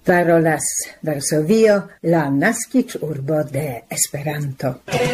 Parolas Varsovio, la naskiĝurbo de Esperanto.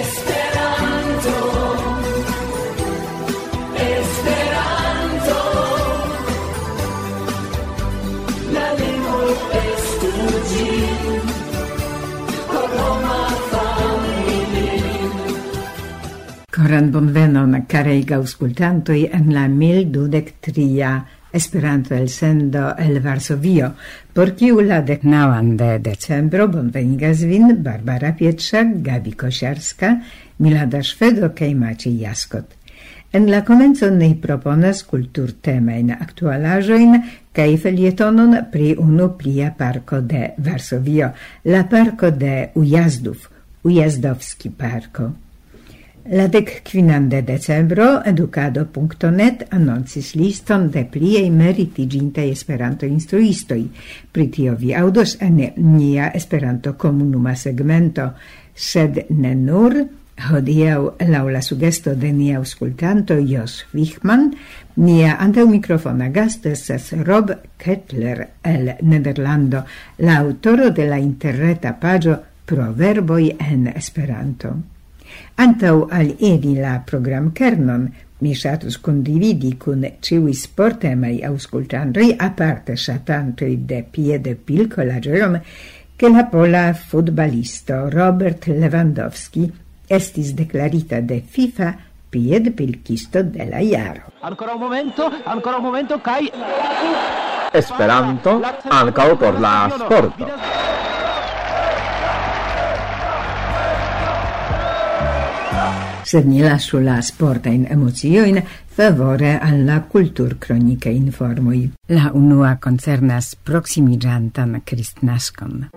Koran bonvenon, carei aŭskultantoj, en la 1023 Esperanto elsendo el Varsovio, por kiu la 19 de decembro bonvenigas vin Barbara Pietrzak, Gabi Kosiarska, Milada Szwedo kaj Maciej Jaskot. En la komenco ni proponas kulturtemajn aktualaĵojn kaj felietonon pri unu plia parko de Varsovio, la parko de Ujazdów, Ujazdowski parko. La 15 de decembro edukado.net annoncis liston de pliej meritiĝintaj Esperanto-instruistoj. Pri tio vi aŭdos en nia Esperanto-komunuma segmento, sed ne nur. Hodiaŭ, laŭ la sugesto de nia aŭskultanto Jos Wichmann, nia antaŭmikrofona gasto estas Rob Kettler el Nederlando, la aŭtoro de la interreta paĝo Proverboj en Esperanto. Antau al iri la program kernon, mi ŝatus kondividi kun ĉiuj sportemaj aŭskultantoj, aparte ŝatantoj de piedpilkolaĵon, ke la pola futbalisto Robert Lewandowski estis deklarita de FIFA piedpilkisto de la jaro. Ancora un momento, kaj Esperanto ankaŭ por la sporto. Sed ni lasu la sportajn emociojn favore al la kulturkronikaj informoj. La unua koncernas proksimiĝantan kristnaskon.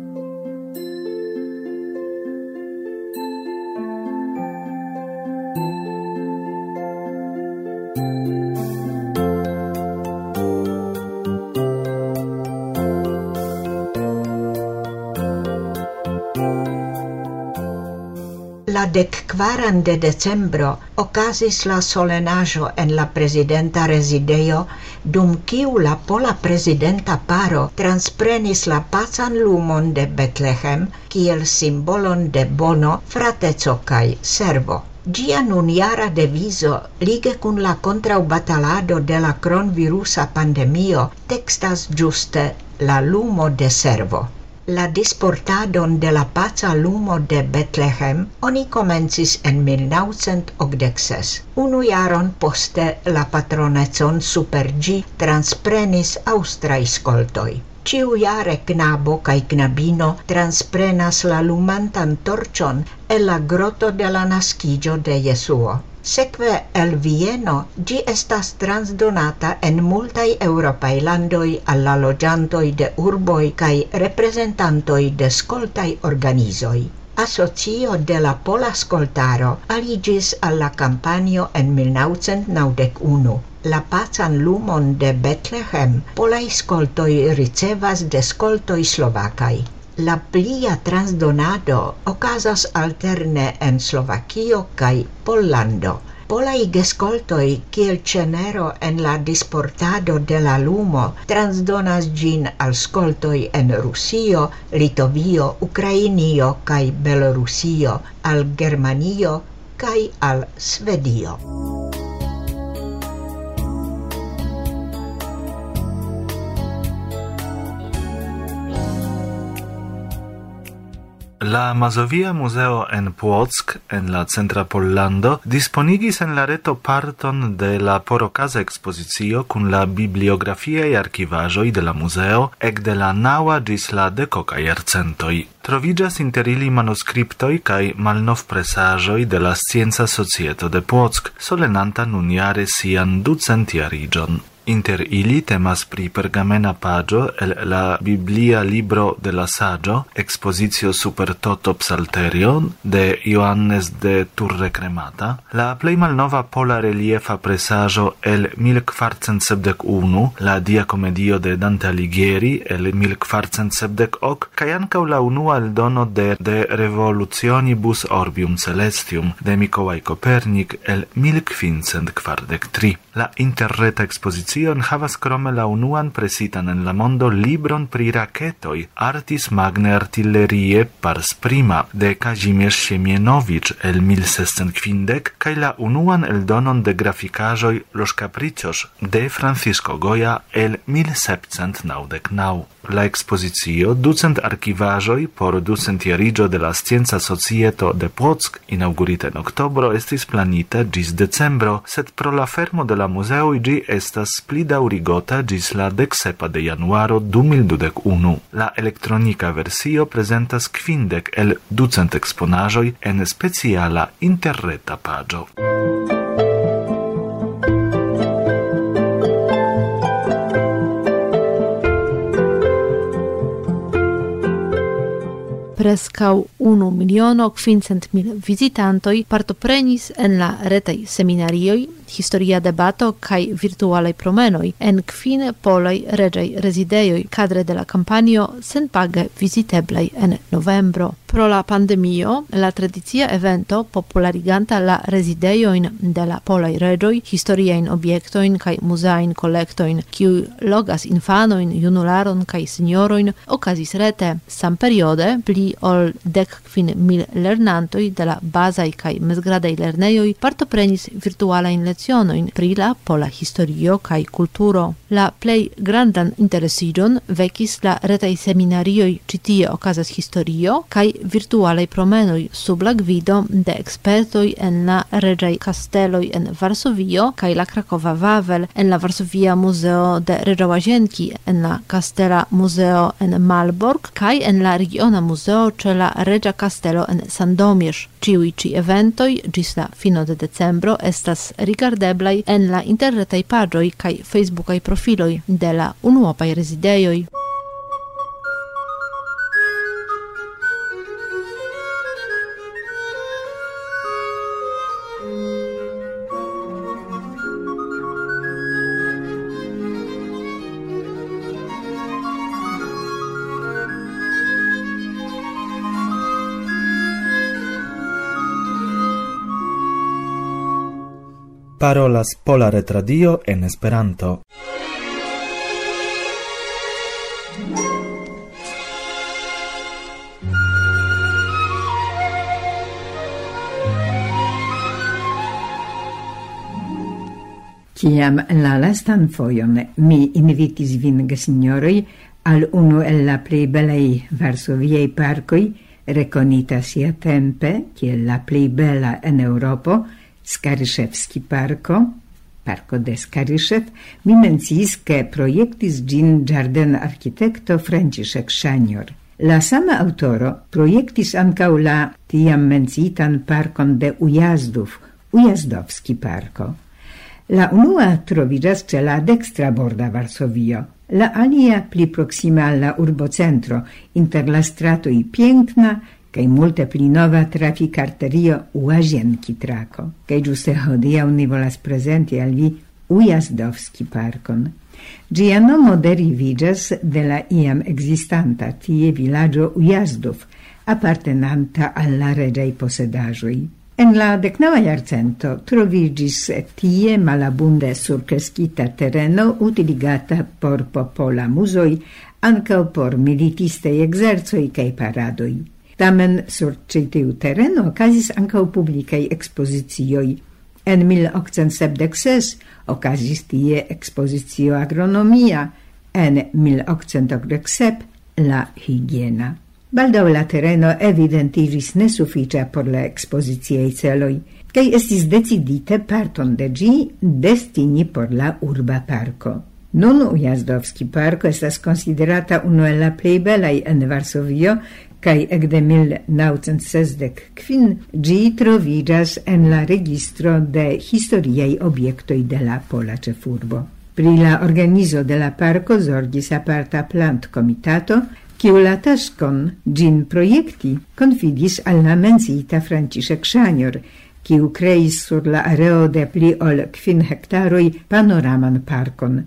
La 14 de decembro okazis la solenaĵo en la prezidenta rezidejo, dum kiu la pola prezidenta paro transprenis la pacan lumon de Betlehem kiel simbolon de bono, frateco kaj servo. Ĝia nunjara devizo, lige kun la kontraŭbatalado de la kronvirusa pandemio, tekstas ĝuste la lumo de servo. La disportadon de la paca lumo de Betlehem oni komencis en 1986. Unu jaron poste la patronecon super ĝi transprenis aŭstraj skoltoj. Ĉiujare knabo kaj knabino transprenas la lumantan torĉon el la groto de la naskiĝo de Jesuo. Sekve el Vieno ĝi estas transdonata en multaj eŭropaj landoj al la loĝantoj de urboj kaj reprezentantoj de skoltaj organizoj. Asocio de la pola skoltaro aliĝis al la kampanjo en 1991. La pacan lumon de Betlehem polaj skoltoj ricevas de skoltoj slovakaj. La plia transdonado okazas alterne en Slovakio kaj Pollando. Polaj geskoltoj kiel ĉenero en la disportado de la lumo transdonas ĝin al skoltoj en Rusio, Litovio, Ukrainio kaj Belorusio, al Germanio kaj al Svedio. La Mazovia Muzeo en Płock, en la centra Pollando, disponigis en la reto parton de la porokaza ekspozicio kun la bibliografiaj arkivaĵoj de la muzeo ekde la 9 ĝis la 10 jarcentoj. Troviĝas inter ili manuskriptoj kaj malnovpresaĵoj de la Scienca Societo de Płock, solenanta nunjare sian 200-jariĝon. Inter ili temas pri pergamena paĝo el la Biblia libro de la Saĝo, Expositio super toto psalterio de Johannes de Turre-Cremata, la plej malnova pola reliefa presaĵo el 1471, la Dia Komedio de Dante Alighieri el 1478, kaj ankaŭ la unua eldono de Revolutionibus Orbium Celestium de Mikołaj Kopernik el 1543. La interreta ekspozicio ekspozicio enhavas krome la unuan presitan en la mondo libron pri raketoj Artis Magne Artillerie Pars Prima de Kazimierz Siemienowicz el 1650 kaj la unuan eldonon de grafikaĵoj Los Caprichos de Francisco Goya el 1799. La ekspozicio 200 arkivaĵoj por 200-jariĝo de la Scienca Societo de Płock inaugurita en oktobro estis planita ĝis decembro, sed pro la fermo de la muzeoj ĝi estas pli daŭrigota ĝis la 17 de januaro 2021. La elektronika versio prezentas 50 el 200 eksponaĵoj en speciala interreta paĝo. Prescau 1.500.000 visitantoj partoprenis en la retaj seminarioj, historia debato kaj virtualaj promenoj en kvin polaj reĝaj rezidejoj kadre de la kampanjo senpage viziteblaj en novembro. Pro la pandemio, la tradicia evento populariganta la rezidejojn de la polaj reĝoj, historiajn objektojn kaj muzeajn kolektojn, kiuj logas infanojn, junularon kaj sinjorojn, okazis rete. Samperiode pli ol 15.000 lernantoj de la bazaj kaj mezgradaj lernejoj partoprenis virtualajn lecionojn pri la pola historio kaj kulturo. La plej grandan interesiĝon vekis la retaj seminarioj, ĉi tie okazas historio kaj virtualaj promenoj sub la gvido de ekspertoj en la reĝaj kasteloj en Varsovio kaj la Krakova Wawel, en la Varsovia Muzeo de Reĝa Łazienki, en la Kastela Muzeo en Malbork kaj en la regiona muzeo ĉe la Reĝa Kastelo en Sandomierz. Ĉiuj ĉi eventoj ĝis la fino de decembro estas rigardeblaj en la interretaj paĝoj kaj facebookaj profiloj de la unuopaj rezidejoj. Parolas Pola Retradio en Esperanto. Kiam la lastan fojon mi invitis vin, gesignoroj, al unu el la plej belaj varsoviaj parkoj, rekonita siatempe kiel la plej bela en Eŭropo, Skaryszeewski Parco de Skaryszew, mi menciis ke projektis ĝin ĝardena arkitekto Franciszek Szanior. La sama aŭtoro projektis ankaŭ la tiam menciitan parkon de Ujazdów, Ujazdowski Parko. La unua troviĝas ĉe la dekstra borda Varsovio, la alia pli proksima al la urbocentro, inter la stratoj Piękna kaj multe pli nova trafikarterio Łazienki Trako. Kaj ĝuste hodiaŭ ni volas prezenti al vi Ujazdowski Parkon. Ĝia nomo deriviĝas de la iam ekzistanta tie vilaĝo Ujazdów, apartenanta al la reĝaj posedaĵoj. En la 19. jarcento troviĝis tie malabunde surkreskita tereno utiligata por popola muzoj, ankaŭ por militistaj ekzercoj kaj paradoj. Tamen sur ĉi tiu tereno okazis ankaŭ publikaj ekspozicioj. En 1876 okazis tie ekspozicio agronomia, en 1887 la higiena. Baldaŭ la tereno evidentiĝis nesufiĉa por la ekspoziciaj celoj, kaj estis decidite parton de ĝi destini por la urba parko. Nun Ujazdowski Parko estas konsiderata unu el la plej belaj en Varsovio, kaj ekde 1965 ĝi troviĝas en la registro de historiaj objektoj de la pola ĉefurbo. Pri la organizo de la parko zorgis aparta plantkomitato, kiu la taskon ĝin projekti konfidis al la menciita Franciszek Szanior, kiu kreis sur la areo de pli ol 5 hektaroj panoraman parkon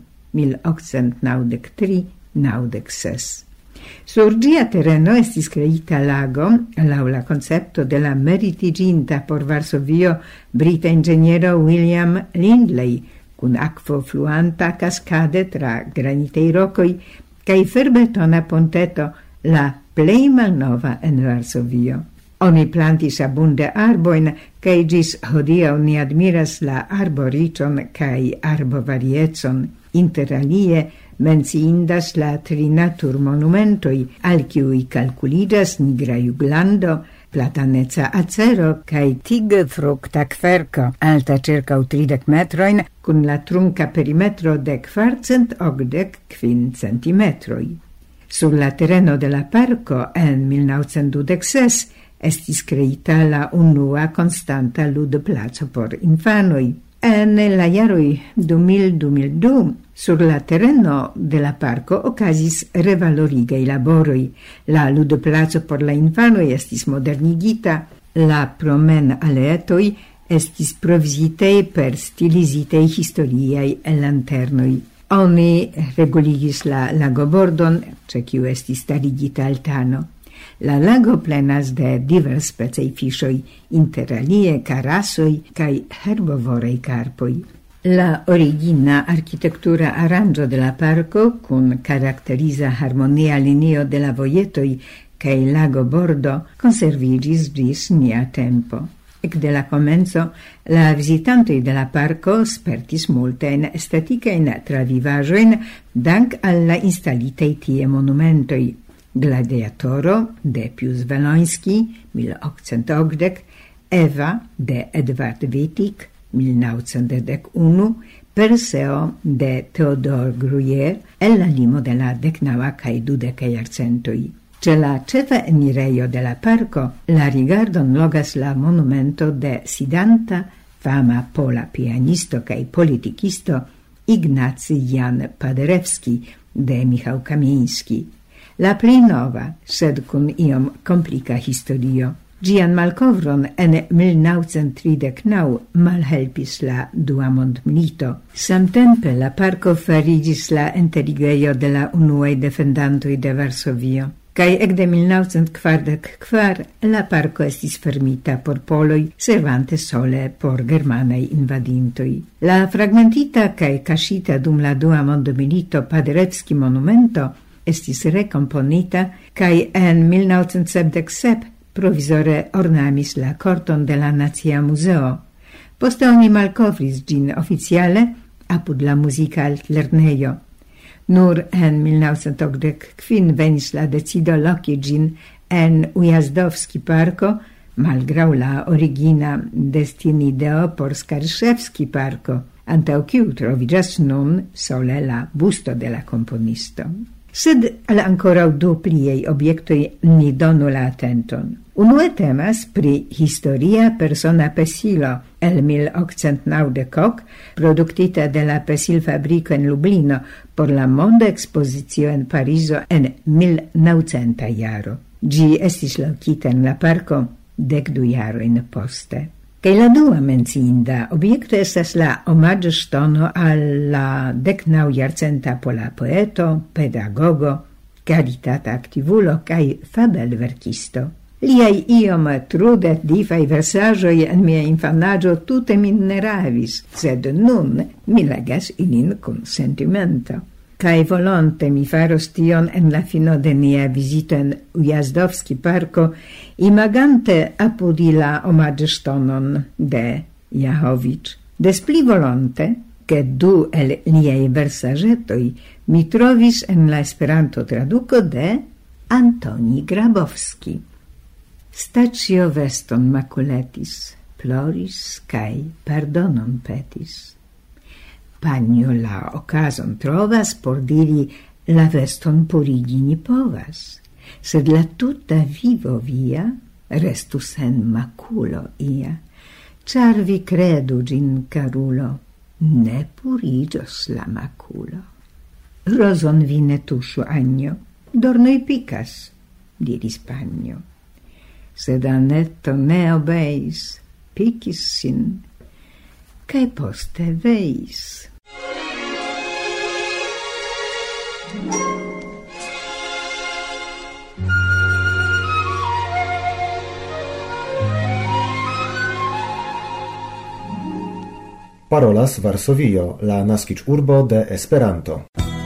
1893-96. Sur ĝia tereno estis kreita lago laŭ la koncepto de la meritiĝinta por Varsovio brita inĝeniero William Lindley, cun aquo fluanta cascade tra granitei rocoi, cae ferbetona ponteto la plei malnova en Varsovio. Oni plantis abunde arboin, cae gis hodiau ni admiras la arboricion cae arbovariecon. Inter alie menciindas la 3 naturmonumentoi, al ciui calculidas nigra juglando, plataneca acero cae tig fructa kverko, alta circa 30 metroin, cun la trunca perimetro de 485 centimetroi. Sur la terreno de la parco en 1926 estis creita la unua constanta ludplaco por infanoi. En la jaroi 2000-2002 sur la terreno de la parco okazis revalorigaj laboroj. La ludplaco por la infanoj estis modernigita, la promen aleetoj estis provizitej per stilizitej historiaj lanternoj. Oni reguligis la lagobordon, ce kiu estis starigita altano. La lago plenas de divers specei fiŝoj, inter alie karasoj kaj herbovoraj karpoj. La origina architektura aranĝo de la parko, kun karakteriza harmonia linio de la vojetoj kaj lagobordo, konserviĝis ĝis nia tempo. Ecde la comenzo, la visitantoi de la parco spertis multajn estetikajn travivaĵojn dank al la installitej tie monumentoj. Gladiatoro de Pius Waloński 1880, Eva de Edward Wittig 1911, Perseo de Theodore Gruyère el la limo de la 19 kaj 20 jarcentoj. Ce la cefa enirejo de la parco, la rigardon logas la monumento de sidanta fama pola pianisto kaj politikisto Ignacy Jan Paderewski de Michał Kamiński. La plej nova, sed kun iom komplika historio. Gian malkovron en 1939 malhelpis la Dua mondmilito. Samtempe la parko fariĝis la enterigejo de la unuaj defendantoj de Varsovio. Kaj ekde 1944 la parko estis fermita por poloj, servante sole por germanaj invadintoj. La fragmentita kaj kaŝita dum la Dua mondmilito Paderewski monumento estis recomponita kaj en 1977 provizore ornamis la korton de la Nacia Muzeo. Poste oni malkovris ĝin oficiale apud la muzika altlernejo. Nur en 1985 venis la decido loki ĝin en Ujazdowski parko, malgraŭ la origina destinideo por Skarszewski parko, antaŭ kiu troviĝas nun sole la busto de la komponisto. Sed al ankoraŭ 2 pliaj objektoj ni donu la atenton. Unue temas pri historia persona pesilo el 1890, produktita de la pesilfabriko en Lublino por la Monda Ekspozicio en Parizo en 1900 jaro. Ĝi estis lokita en la parko 12 jarojn poste. Kaj la dua menciinda objekto estas la omaĝŝtono al la 19-jarcenta pola poeto, pedagogo, karitata aktivulo kaj fabelverkisto. Liaj iom trude difaj versaĵoj en mia infanaĝo tute min ne ravis, sed nun mi legas ilin kun sentimento. Kaj volonte mi faros tion en la fino de nia vizito en Ujazdowski parko, imagante apudi la omaĝŝtonon de Jahowicz. Des pli volonte, ke 2 el liaj versaĵetoj mi trovis en la Esperanto traduko de Antoni Grabowski. Staĉjo veston makuletis, ploris kaj pardonon petis. Panjo la okazon trovas por diri la veston purigi ni povas, sed la tuta vivo via restu sen makulo ia, ĉar vi kredu ĝin, karulo, ne puriĝos la makulo. Rozon vi ne tuŝu, Anjo, dornoj pikas, diris panjo. Sed Anetto ne obeis, pikis sin, kaj poste veis. Parolas Varsovio, la naskiĝurbo de Esperanto.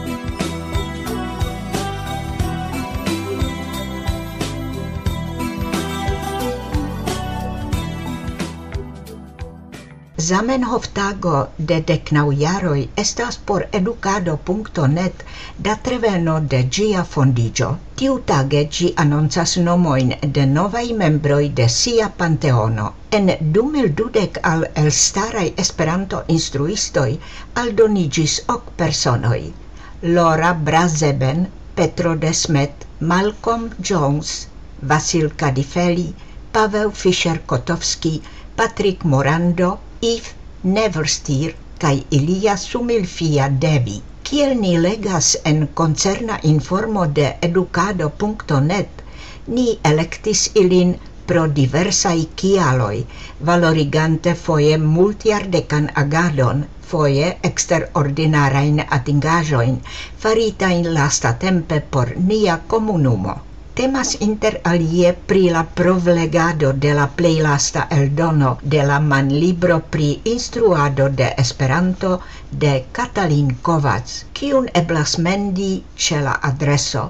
Zamenhof-tago de 19 jaroj estas por edukado.net datreveno de ĝia fondiĝo. Tiutage ĝi anoncas nomojn de novaj membroj de sia panteono. En 2020 al elstaraj Esperanto-instruistoj aldoniĝis 8 personoj. Laura Brazeben, Petro Desmet, Malcolm Jones, Vasil Kadifeli, Paweł Fischer-Kotowski, Patrick Morando, Yves Neversteer kaj ilia Sumilfia Devi. Kiel ni legas en koncerna informo de edukado.net, ni elektis ilin pro diversaj kialoj, valorigante foje multjardekan agadon, foje eksterordinarajn atingaĵojn faritajn lastatempe por nia komunumo. Temas inter alie pri la provlegado de la plej lasta eldono de la manlibro pri instruado de Esperanto de Katalin Kovacs, kiun eblas mendi ĉe la adreso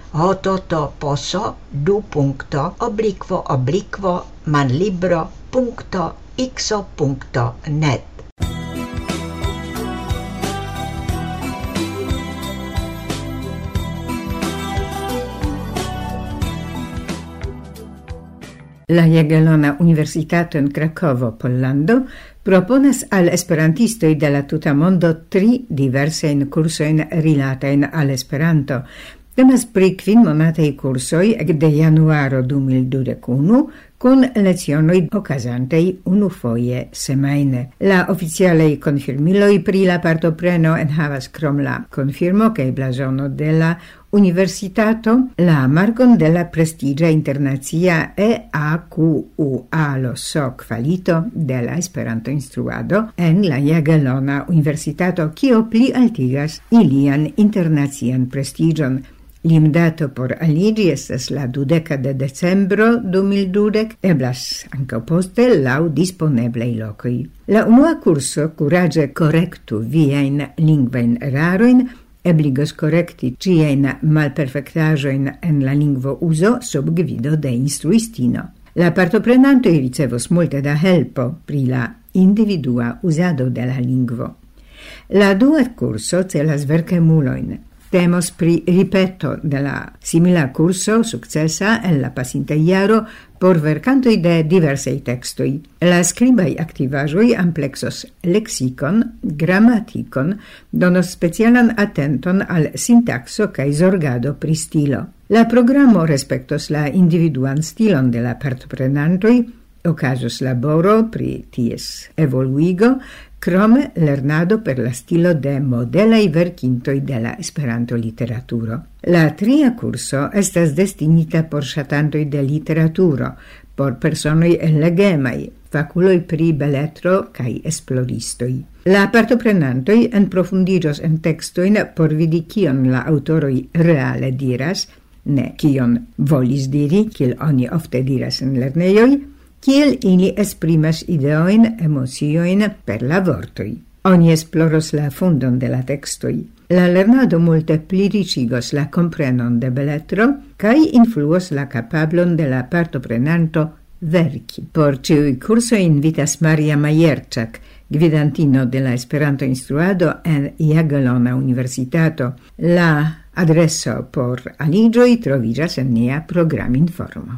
hototo_manlibro.ixo.net. La Jagiellona Universitato in Krakovo, Pollando, proponas al esperantistoj de la tuta mondo 3 diversajn kursojn rilatajn al Esperanto. Temas pri 5-monataj kursoj ekde januaro 2021 kun lecionoj okazantej unufoje semajne. La oficialaj konfirmiloj pri la partopreno enhavas krom la konfirmo kaj blazono de la Universitato la marcon de la prestigia internacia EAQUA loso kvalito de la Esperanto instruado en la Jagiellona Universitato, kio pli altigas ilian internacian prestigion. Limdato por aliĝi estas la 20 de decembro 2020, eblas ankaŭ poste laŭ disponeblaj lokoj. La unua kurso kuraĝe korektu viajn lingvajn erarojn ebligos korekti ĉiajn malperfektaĵojn en la lingvo uzo sub gvido de instruistino. La partoprenantoj ricevos multe da helpo pri la individua uzado de la lingvo. La dua kurso celas verkemulojn. Temos pri ripeto de la simila curso successa en la pasinta jaro por vercantoj de diversaj tekstoj. La skribaj aktivaĵoj ampleksos leksikon, gramatikon, donos specialan atenton al sintakso kaj zorgado pri stilo. La programo respektos la individuan stilon de la partoprenantoj, okazos laboro pri ties evoluigo, krome lernado per la stilo de modelaj verkintoj de la Esperanto literaturo. La tria kurso estas destinita por ŝatantoj de literaturo, por personoj enlegemaj, fakuloj pri beletro kaj esploristoj. La partoprenantoj enprofundiĝos en tekstojn por vidi kion la aŭtoroj reale diras, ne kion volis diri, kiel oni ofte diras en lernejoj, kiel ili esprimas ideojn, emociojn per la vortoj. Oni esploros la fundon de la tekstoj. La lernado multe pliricigos la comprenon de beletro kaj influos la kapablon de la partoprenanto verki. Por ĉiuj kursoj invitas Maria Majerczak, gvidantino de la Esperanto instruado en Jagiellona Universitato. La adreso por aliĝoj troviĝas en nia programinformo.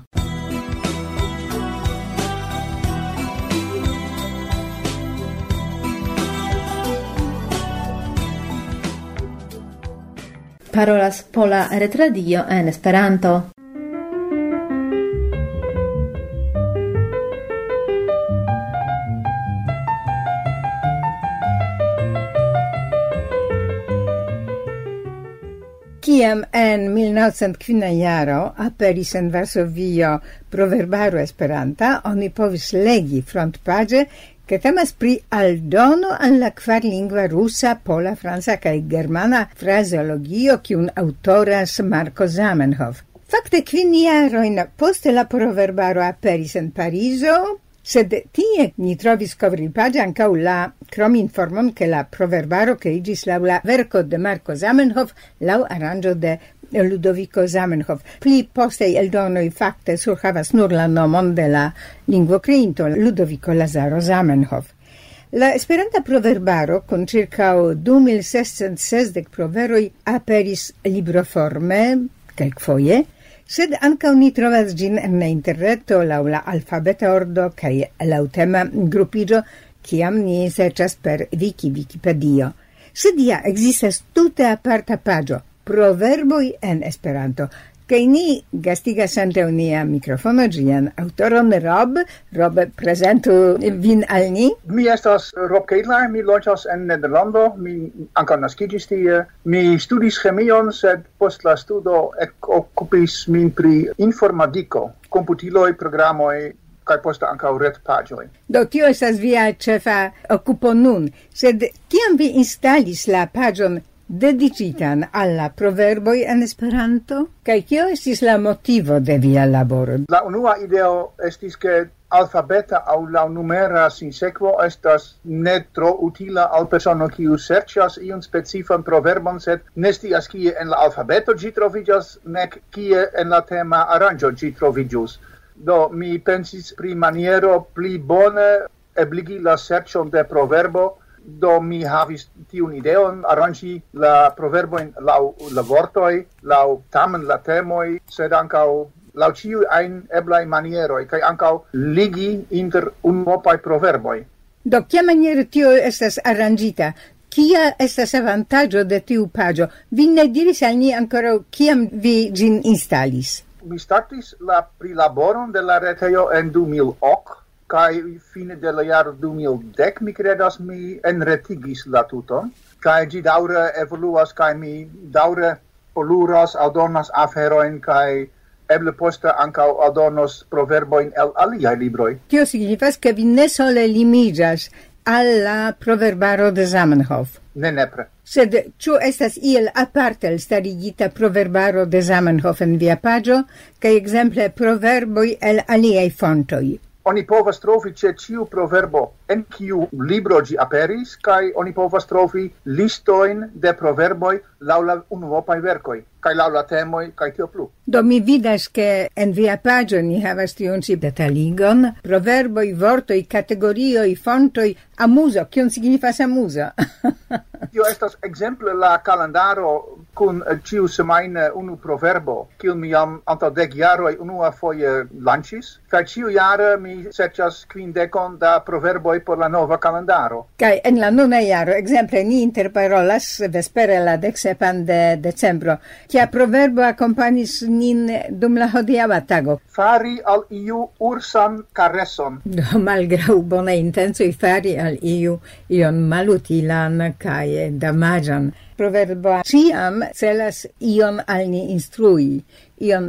Parolas Pola Retradio en Esperanto. Kiam en 1905 jaro aperis en Varsovio proverbaro Esperanta, oni povis legi frontpaĝe che temas pri aldono al la kvarlingva rusa, pola, franca kaj germana frazeologio kiun autoras Marko Zamenhof. Fakte 5 jarojn poste la proverbaro aperis en Parizo, Sed tie ni trovis kovrilpaĝe ankaŭ la krominformon ke la proverbaro kreiĝis laŭ la verko de Marko Zamenhof laŭ aranĝo de Ludovico Zamenhof. Pli postej eldonoj fakte surhavas nur la nomon de la lingvokreinto Ludovico Lazaro Zamenhof. La Esperanta proverbaro con circa 2660 proveroj aperis libroforme kelkfoje, sed ankaŭ ni trovas ĝin en la interreto laŭ la alfabeta ordo kaj laŭ tema grupiĝo, kiam ni serĉas per Wikipedio. Sed ja ekzistas tute aparta paĝo Proverboj en Esperanto. Kaj ni gastigas ante nia mikrofono ĝian aŭtoron Rob. Rob, prezentu vin al ni. Mi estas Rob Kedler, mi loĝas en Nederlando, mi ankaŭ naskiĝis tie. Mi studis chemion, sed post la studo okupis min pri informadiko, komputiloj, programoj, kaj poste ankaŭ retpaĝoj. Do tio estas via ĉefa okupo nun, sed kiam vi instalis la paĝon dediĉitan al la proverboj en Esperanto? Kaj kio estis la motivo de via laboro? La unua ideo estis ke alfabeta aŭ laŭnumera sinsekvo estas ne tro utila al persono kiu serĉas iun specifan proverbon, sed ne scias kie en la alfabeto ĝi troviĝas, nek kie en la tema aranĝo ĝi troviĝus. Do mi pensis pri maniero pli bone ebligi la serĉon de proverbo. Do mi havis tiun ideon aranĝi la proverbojn laŭ la vortoj, laŭ tamen la temoj, sed ankaŭ laŭ ĉiuj ajn eblaj manieroj, kaj ankaŭ ligi inter unuopaj proverboj. Do kiamaniere tio estas aranĝita? Kia estas avantaĝo de tiu paĝo? Vi ne diris al ni ankoraŭ kiam vi ĝin instalis. Mi startis la prilaboron de la retejo en 2008. Kaj fine de la jaro 2010, mi kredas, mi enretigis la tuton, kaj ĝi daŭre evoluas, kaj mi daŭre poluras, aldonas aferojn, kaj eble poste ankaŭ aldonos proverbojn el aliaj libroj. Tio signifas, ke vi ne sole limiĝas al la proverbaro de Zamenhof. Ne nepre. Sed ĉu estas iel aparte elstarigita proverbaro de Zamenhof en via paĝo, kaj ekzemple proverboj el aliaj fontoj? Oni povas trovi ĉe ĉiu proverbo en kiu libro ĝi aperis, kaj oni povas trovi listojn de proverboj laŭ la unuopaj verkoj, kaj laŭ la temoj, kaj tio plu. Do mi vidas, ke en via paĝo ni havas tiun ĉi detaligon, proverboj, vortoj, kategorioj, fontoj, amuzo. Kion signifas amuzo? Tio estas ekzemple la kalendaro kun ĉiusemajne unu proverbo, kiun mi jam antaŭ 10 jaroj unuafoje lanĉis, kaj ĉiujare mi serĉas 50 da proverboj por la nova kalendaro. Kaj en la nuna jaro, ekzemple, ni interparolas vespere la 17 de decembro. Kia proverbo akompanis nin dum la hodiaŭa tago? Fari al iu ursan kareson. Do malgraŭ bona intencoj fari al iu ion malutilan kaj damaĝan. Proverbo ĉiam celas ion al ni instrui, ion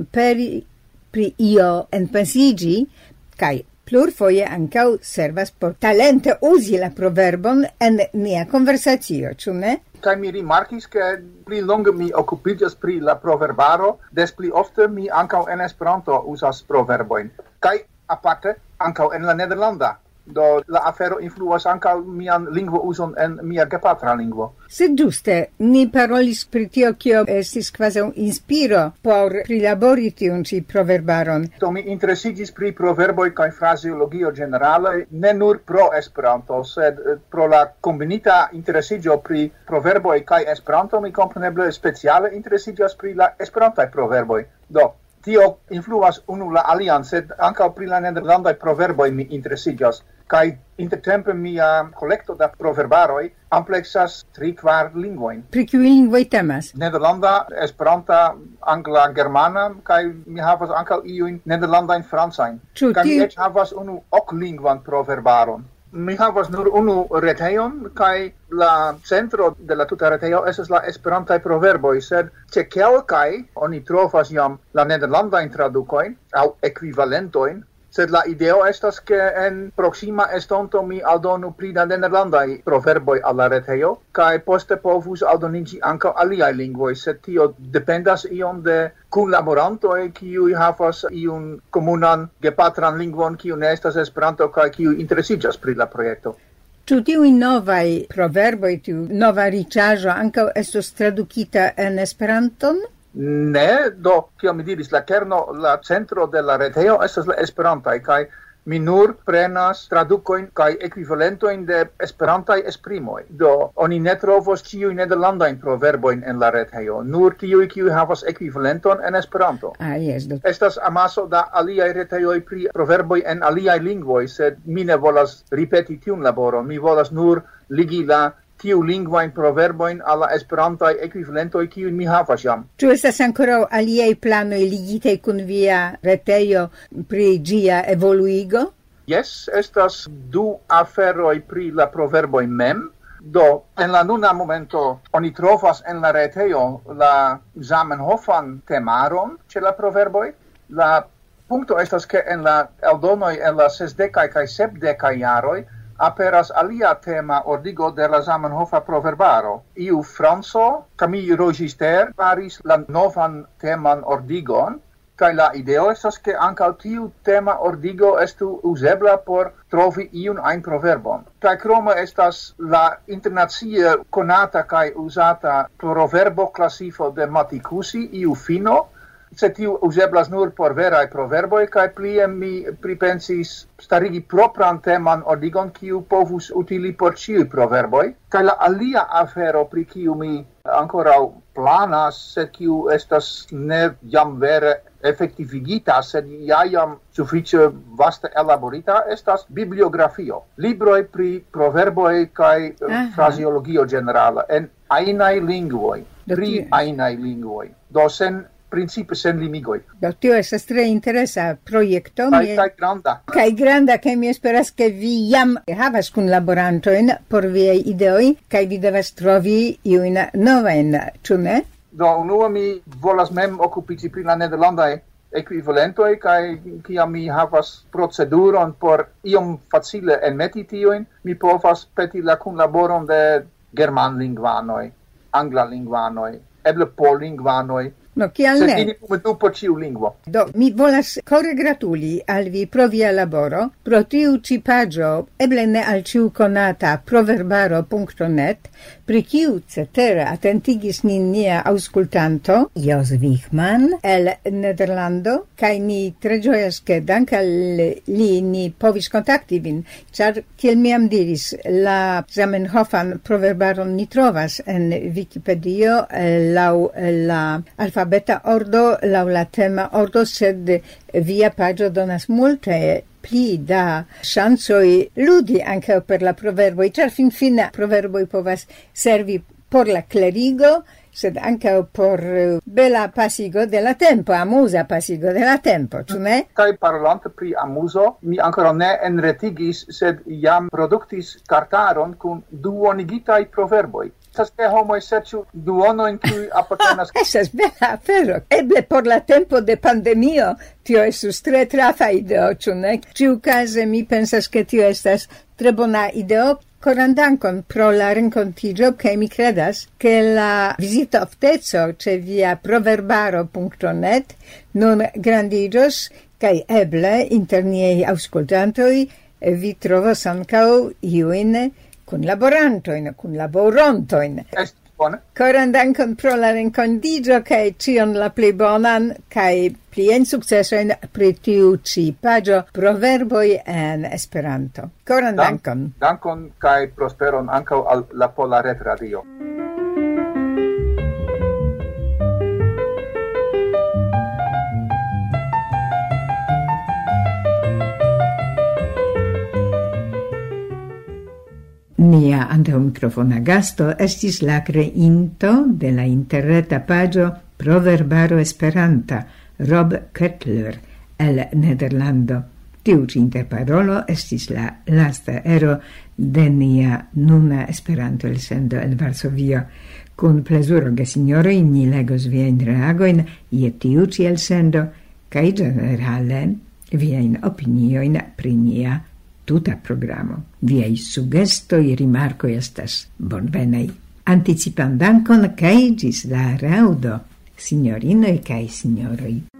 pri io enpensiĝi, kaj plurfoje ankaŭ servas por talente uzi la proverbon en nia konversacio, ĉu ne? Kaj mi rimarkis, ke pli longe mi okupiĝas pri la proverbaro, des pli ofte mi ankaŭ en Esperanto uzas proverbojn. Kaj aparte ankaŭ en la nederlanda. Do la afero influas ankaŭ mian lingvouzon en mia gepatra lingvo. Sed ĝuste, ni parolis pri tio, kio estis kvazaŭ inspiro por prilabori tiun ĉi proverbaron. Do mi interesiĝis pri proverboj kaj frazeologio ĝenerale, ne nur pro Esperanto, sed pro la kombinita interesiĝo pri proverboj kaj Esperanto, mi kompreneble speciale interesiĝas pri la esperantaj proverboj. Do tio influas unu la alian, sed ankaŭ pri la nederlandaj proverboj mi interesiĝas. Kaj intertempe mia kolekto da proverbaroj ampleksas 3-4 lingvojn. Pri kiuj lingvoj temas? Nederlanda, Esperanta, angla, germana, kaj mi havas ankaŭ iujn nederlandajn francajn. Kaj mi eĉ havas unu oklingvan proverbaron. Mi havas nur unu retejon, kaj la centro de la tuta retejo estas la esperantaj proverboj, sed ĉe kelkaj oni trovas jam la nederlandajn tradukojn aŭ ekvivalentojn, sed la ideo estas ke en proxima estonto mi aldonu pri la nederlandaj proverboj al la retejo, kaj poste povus aldoniĝi ankaŭ aliaj lingvoj, sed tio dependas iom de kunlaborantoj, kiuj havas iun komunan gepatran lingvon, kiu ne estas Esperanto kaj kiu interesiĝas pri la projekto. Ĉu tiuj novaj proverboj, tiu nova riĉaĵo ankaŭ estos tradukita en Esperanton? Ne, kiel mi diris, la kerno, la centro de la retejo estas la Esperantaj, kaj mi nur prenas tradukojn kaj ekvivalentojn de esperantaj esprimoj. Oni ne trovos ĉiujn nederlandajn proverbojn en la retejo, nur tiuj, kiuj havas ekvivalenton en Esperanto. Estas amaso da aliaj retejoj pri proverboj en aliaj lingvoj, sed mi ne volas ripeti tiun laboron, mi volas nur ligi la tiu lingvajn proverbojn al la esperantaj ekvivalentoj, kiujn mi havas jam. Ĉu estas ankoraŭ aliaj planoj ligitaj kun via retejo pri ĝia evoluigo? Jes, estas du aferoj pri la proverboj mem. En la nuna momento oni trovas en la retejo la Zamenhofan temaron ĉe la proverboj. La punkto estas ke en la eldonoj en la 60 kaj 70 jaroj aperas alia tema ordigo de la Zamenhofa proverbaro. Iu Franco, Camille Rogister, faris la novan teman ordigon, kaj la ideo estas ke ankaŭ tiu tema ordigo estu uzebla por trovi iun ajn proverbon. Kaj krome estas la internacie konata kaj uzata proverbo klasifo de Matikusi, iu fino, se tiu uzeblas nur por veraj proverboj, kaj plie mi pripensis starigi propran teman ordigon, kiu povus utili por ĉiuj proverboj. Kaj la alia afero, pri kiu mi ankoraŭ planas, sed kiu estas ne jam vere efektivigita, sed ja jam sufiĉe vaste elaborita, estas bibliografio. Libroj pri proverboj kaj frazeologio ĝenerala en ajnaj lingvoj, pri ajnaj lingvoj. Principe sen limigoj. Tio estas tre interesa projekto. Kaj granda. Kaj granda, kaj mi esperas, ke vi jam havas kunlaborantojn por viaj ideoj, kaj vi devas trovi iujn novajn, ĉu ne? Unue mi volas mem okupiĝi pri la nederlandaj ekvivalentoj, kaj kiam mi havas proceduron por iom facile enmeti tiujn, mi povas peti la kunlaboron de germanlingvanoj, anglalingvanoj, eble pollingvanoj. Kial ne? Sed ili momentu por ĉiu lingvo. Mi volas kore gratuli al vi pro via laboro, pro tiu ĉi paĝo, eble ne al ĉiu konata proverbaro.net, pri kiu cetere atentigis nin nia aŭskultanto, Jos Wichmann, el Nederlando, kaj mi tre ĝojas, ke dank al li ni povis kontakti vin, ĉar kiel mi jam diris, la Zamenhofan proverbaron ni trovas en Wikipedio laŭ la alfabeta ordo, laŭ la tema ordo, sed via paĝo donas multe pli da ŝancoj ludi ankaŭ per la proverboj, ĉar finfine proverboj povas servi por la klerigo, sed ankaŭ por bela pasigo de la tempo, amuza pasigo de la tempo, ĉu ne? Kaj parolante pri amuzo, mi ankoraŭ ne enretigis, sed jam produktis kartaron kun duonigitaj proverboj. Estas ke homoj serĉu duonojn kiuj apartenas. Estas bela afero. Eble por la tempo de pandemio tio estus tre trafa ideo, ĉu ne? Ĉiukaze mi pensas, ke tio estas tre bona ideo. Koran dankon pro la renkontiĝo, kaj mi kredas, ke la vizitofteco ĉe via proverbaro.net nun grandiĝos, kaj eble inter niaj aŭskultantoj vi trovos ankaŭ iujn kunlaborantojn, kunlaborontojn. Koran dankon pro la renkontiĝo kaj ĉion la plej bonan kaj pliajn sukcesojn pri tiu ĉi paĝo Proverboj en Esperanto. Koran dankon. Dankon kaj prosperon ankaŭ al la Pola Retradio. Nia antaŭmikrofona gasto estis la kreinto de la interreta paĝo Proverbaro Esperanta, Rob Kettler, el Nederlando. Tiu ĉi interparolo estis la lasta ero de nia nuna Esperanto-elsendo el Varsovio. Kun plezuro, gesinjoroj, ni legos viajn reagojn je tiu ĉi elsendo kaj ĝenerale viain opinioin pri nia tuta programo. Viai sugestoi rimarcoi estas bonvenei. Anticipan dankon kai gis la raudo, signorinoi kai signoroi.